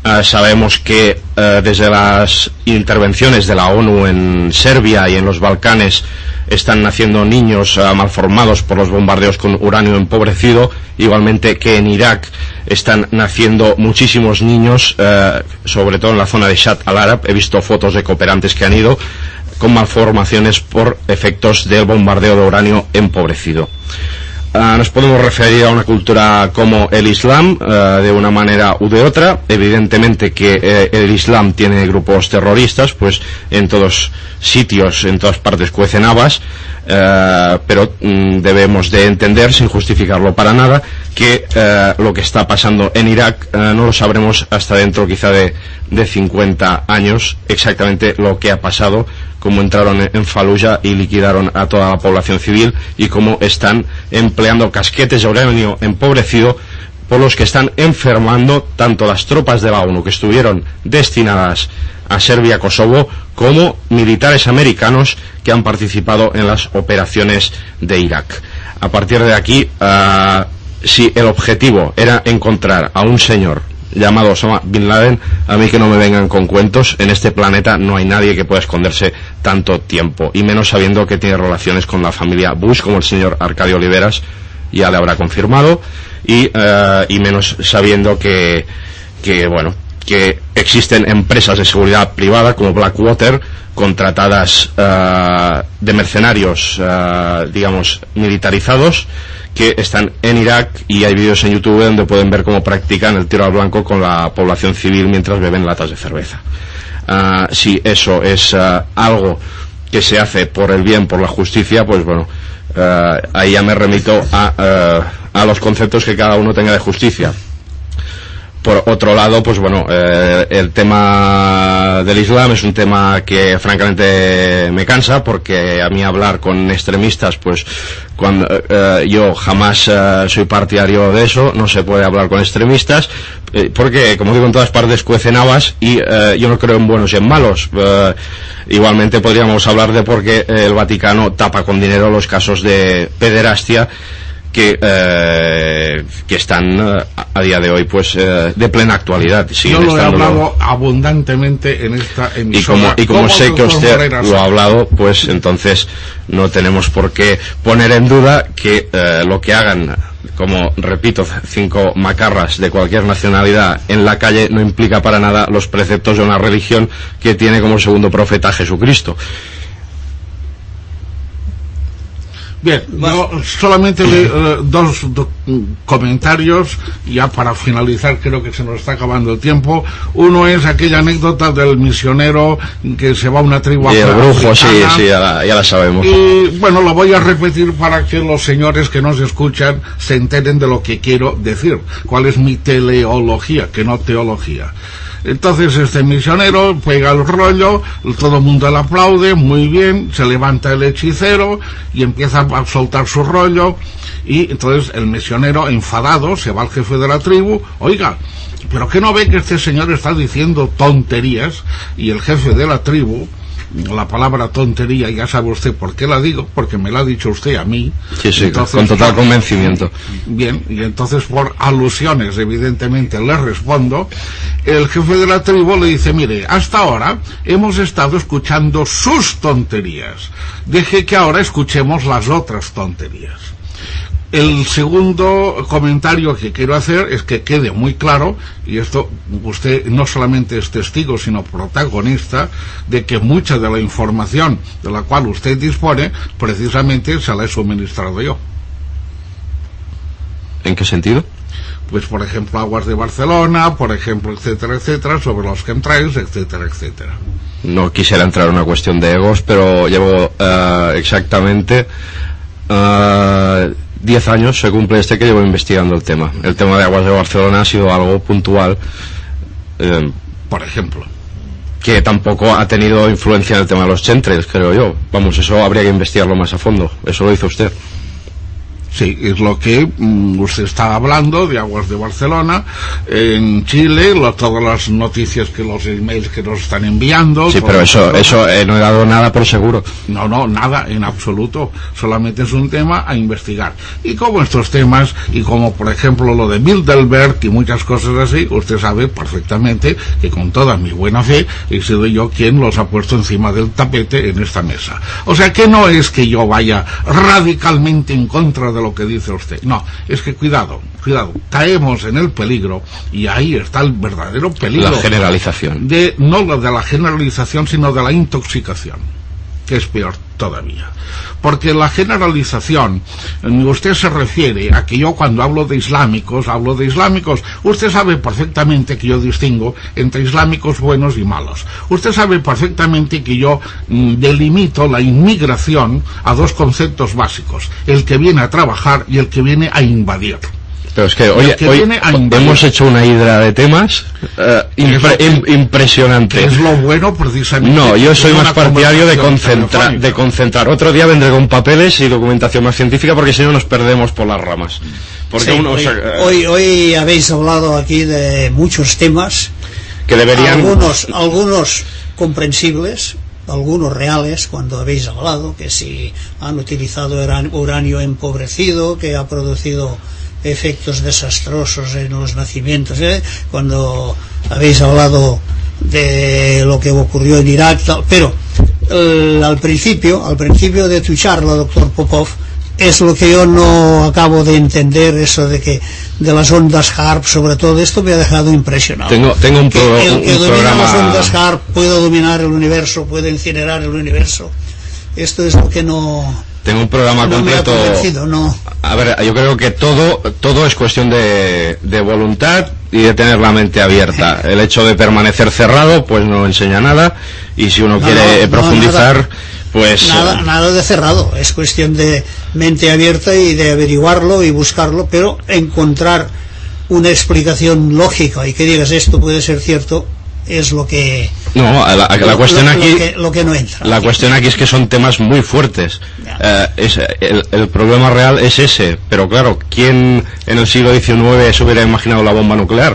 Uh, sabemos que uh, desde las intervenciones de la ONU en Serbia y en los Balcanes están naciendo niños uh, malformados por los bombardeos con uranio empobrecido, igualmente que en Irak están naciendo muchísimos niños, uh, sobre todo en la zona de Shatt al-Arab. He visto fotos de cooperantes que han ido con malformaciones por efectos del bombardeo de uranio empobrecido. Uh, nos podemos referir a una cultura como el Islam, uh, de una manera u de otra. Evidentemente que eh, el Islam tiene grupos terroristas, pues en todos sitios, en todas partes cuecen habas, uh, pero mm, debemos de entender, sin justificarlo para nada, que uh, lo que está pasando en Irak uh, no lo sabremos hasta dentro quizá de, de cincuenta años, exactamente lo que ha pasado, cómo entraron en Fallujah y liquidaron a toda la población civil, y cómo están empleando casquetes de uranio empobrecido por los que están enfermando tanto las tropas de la ONU que estuvieron destinadas a Serbia-Kosovo como militares americanos que han participado en las operaciones de Irak. A partir de aquí, uh, si el objetivo era encontrar a un señor llamado Osama Bin Laden, a mí que no me vengan con cuentos. En este planeta no hay nadie que pueda esconderse tanto tiempo, y menos sabiendo que tiene relaciones con la familia Bush, como el señor Arcadio Oliveras ya le habrá confirmado, y, uh, y menos sabiendo que, que bueno, que existen empresas de seguridad privada como Blackwater, contratadas uh, de mercenarios, uh, digamos, militarizados, que están en Irak, y hay vídeos en YouTube donde pueden ver cómo practican el tiro al blanco con la población civil mientras beben latas de cerveza. Uh, si eso es uh, algo que se hace por el bien, por la justicia, pues bueno, uh, ahí ya me remito a, uh, a los conceptos que cada uno tenga de justicia. Por otro lado, pues bueno, eh, el tema del Islam es un tema que francamente me cansa, porque a mí hablar con extremistas, pues cuando eh, yo jamás eh, soy partidario de eso. No se puede hablar con extremistas, eh, porque, como digo, en todas partes cuecen habas, y eh, yo no creo en buenos y en malos. Eh, igualmente podríamos hablar de por qué el Vaticano tapa con dinero los casos de pederastia que eh, que están eh, a día de hoy pues eh, de plena actualidad. Yo lo he hablado abundantemente en esta emisora. Y como, y como sé que usted lo ha hablado, pues entonces no tenemos por qué poner en duda que eh, lo que hagan, como repito, cinco macarras de cualquier nacionalidad en la calle, no implica para nada los preceptos de una religión que tiene como segundo profeta a Jesucristo. Bien, yo solamente le, uh, dos, dos comentarios ya para finalizar. Creo que se nos está acabando el tiempo. Uno es aquella anécdota del misionero que se va a una tribu y el brujo, sí, sí, ya la, ya la sabemos. Y bueno, lo voy a repetir para que los señores que nos escuchan se enteren de lo que quiero decir, cuál es mi teleología, que no teología. Entonces este misionero pega el rollo, todo el mundo le aplaude, muy bien, se levanta el hechicero y empieza a soltar su rollo, y entonces el misionero, enfadado, se va al jefe de la tribu: oiga, ¿pero qué no ve que este señor está diciendo tonterías? Y el jefe de la tribu, la palabra tontería, ya sabe usted por qué la digo, porque me la ha dicho usted a mí. Sí, sí, entonces, con total convencimiento. Bien, y entonces por alusiones evidentemente le respondo. El jefe de la tribu le dice: mire, hasta ahora hemos estado escuchando sus tonterías, deje que ahora escuchemos las otras tonterías. El segundo comentario que quiero hacer es que quede muy claro, y esto usted no solamente es testigo sino protagonista, de que mucha de la información de la cual usted dispone precisamente se la he suministrado yo. ¿En qué sentido? Pues por ejemplo Aguas de Barcelona, por ejemplo, etcétera, etcétera, sobre los chemtrails, etcétera, etcétera. No quisiera entrar en una cuestión de egos, pero llevo uh, exactamente uh, diez años, se cumple este, que llevo investigando el tema. El tema de Aguas de Barcelona ha sido algo puntual, eh, por ejemplo, que tampoco ha tenido influencia en el tema de los chemtrails, creo yo. Vamos, eso habría que investigarlo más a fondo. Eso lo hizo usted. Sí, es lo que um, usted está hablando de Aguas de Barcelona, en Chile, lo, todas las noticias que los emails que nos están enviando. Sí, pero eso, eso eh, no he dado nada por seguro. No, no, nada, en absoluto. Solamente es un tema a investigar. Y como estos temas, y como por ejemplo lo de Bilderberg y muchas cosas así, usted sabe perfectamente que con toda mi buena fe he sido yo quien los ha puesto encima del tapete en esta mesa. O sea que no es que yo vaya radicalmente en contra de lo que dice usted. No, es que cuidado, cuidado, caemos en el peligro, y ahí está el verdadero peligro. La generalización. De, no de la generalización, sino de la intoxicación, que es peor todavía. Porque la generalización, usted se refiere a que yo cuando hablo de islámicos, hablo de islámicos, usted sabe perfectamente que yo distingo entre islámicos buenos y malos. Usted sabe perfectamente que yo mm, delimito la inmigración a dos conceptos básicos: el que viene a trabajar y el que viene a invadir. Pero es que, oye, que hoy hemos hecho una hidra de temas uh, impre que, impresionante. Que es lo bueno, precisamente. No, yo soy más partidario de concentrar, de concentrar. Otro día vendré con papeles y documentación más científica, porque si no nos perdemos por las ramas. Porque sí, uno, hoy, o sea, uh, hoy, hoy habéis hablado aquí de muchos temas, que deberían... Algunos, algunos comprensibles, algunos reales, cuando habéis hablado, que si han utilizado uranio empobrecido, que ha producido efectos desastrosos en los nacimientos, ¿eh? Cuando habéis hablado de lo que ocurrió en Irak, tal. Pero eh, al principio al principio de tu charla, doctor Popov, es lo que yo no acabo de entender, eso de que de las ondas HAARP, sobre todo esto me ha dejado impresionado. Tengo, tengo un, pro, que el que un domina programa... las ondas HAARP puede dominar el universo, puede incinerar el universo. Esto es lo que no... Tengo un programa no completo. No. A ver, yo creo que todo todo es cuestión de, de voluntad y de tener la mente abierta. El hecho de permanecer cerrado, pues no enseña nada. Y si uno no, quiere no, profundizar, no, nada, pues nada, eh... nada de cerrado. Es cuestión de mente abierta y de averiguarlo y buscarlo, pero encontrar una explicación lógica y que digas esto puede ser cierto. Es lo que no la, la lo, cuestión lo, aquí lo que, lo que no entra la aquí. cuestión aquí es que son temas muy fuertes. eh, es, el, el problema real es ese, pero claro, ¿quién en el siglo diecinueve se hubiera imaginado la bomba nuclear?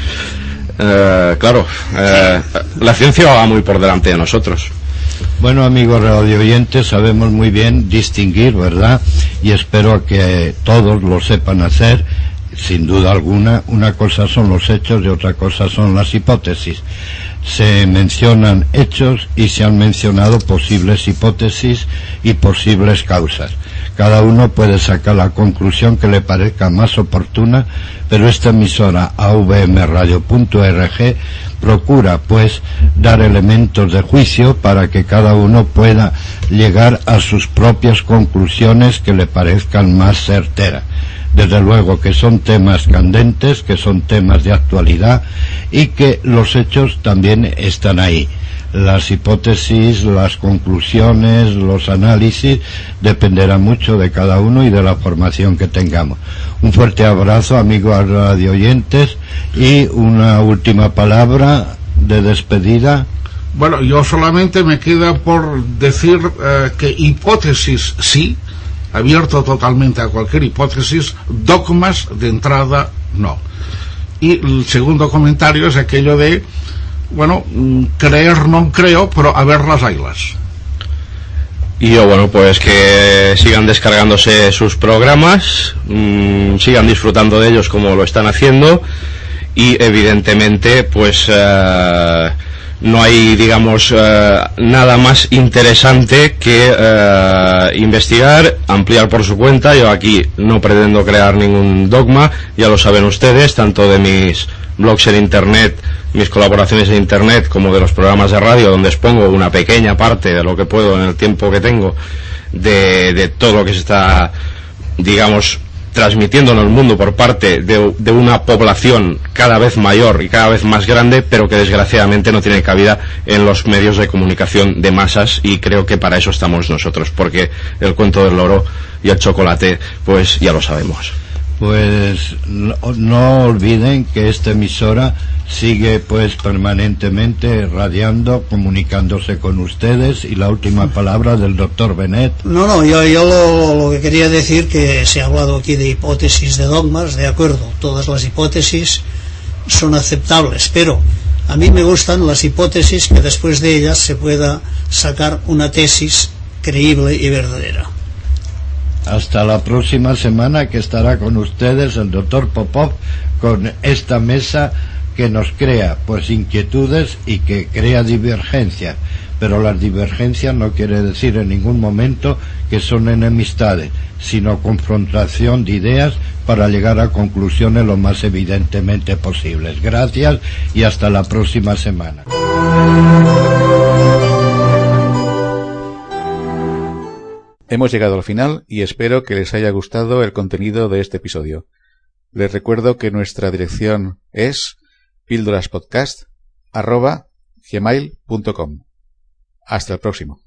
Eh, claro, eh, la ciencia va muy por delante de nosotros. Bueno, amigos radio oyentes, sabemos muy bien distinguir, ¿verdad? Y espero que todos lo sepan hacer. Sin duda alguna, una cosa son los hechos y otra cosa son las hipótesis. Se mencionan hechos y se han mencionado posibles hipótesis y posibles causas. Cada uno puede sacar la conclusión que le parezca más oportuna, pero esta emisora a v m radio punto org procura, pues, dar elementos de juicio para que cada uno pueda llegar a sus propias conclusiones que le parezcan más certeras. Desde luego que son temas candentes, que son temas de actualidad y que los hechos también están ahí. Las hipótesis, las conclusiones, los análisis dependerá mucho de cada uno y de la formación que tengamos. Un fuerte abrazo, amigos radio oyentes, y una última palabra de despedida. Bueno, yo solamente me queda por decir eh, que hipótesis sí, abierto totalmente a cualquier hipótesis, dogmas de entrada no. Y el segundo comentario es aquello de, bueno, creer no creo, pero a ver las haylas. Y yo, bueno, pues que sigan descargándose sus programas, mmm, sigan disfrutando de ellos como lo están haciendo, y evidentemente pues uh, no hay, digamos, uh, nada más interesante que uh, investigar, ampliar por su cuenta. Yo aquí no pretendo crear ningún dogma, ya lo saben ustedes, tanto de mis blogs en internet, mis colaboraciones en internet, como de los programas de radio, donde expongo una pequeña parte de lo que puedo en el tiempo que tengo de, de todo lo que se está, digamos, transmitiendo en el mundo por parte de, de una población cada vez mayor y cada vez más grande, pero que desgraciadamente no tiene cabida en los medios de comunicación de masas, y creo que para eso estamos nosotros, porque el cuento del loro y el chocolate, pues ya lo sabemos. Pues no, no olviden que esta emisora sigue pues permanentemente radiando, comunicándose con ustedes, y la última palabra del doctor Benet. No, no, yo, yo lo, lo que quería decir, que se ha hablado aquí de hipótesis, de dogmas, de acuerdo, todas las hipótesis son aceptables, pero a mí me gustan las hipótesis que después de ellas se pueda sacar una tesis creíble y verdadera. Hasta la próxima semana, que estará con ustedes el doctor Popov con esta mesa que nos crea pues inquietudes y que crea divergencias, pero las divergencias no quiere decir en ningún momento que son enemistades, sino confrontación de ideas para llegar a conclusiones lo más evidentemente posibles. Gracias y hasta la próxima semana. Hemos llegado al final y espero que les haya gustado el contenido de este episodio. Les recuerdo que nuestra dirección es píldoraspodcast arroba gmail punto com. Hasta el próximo.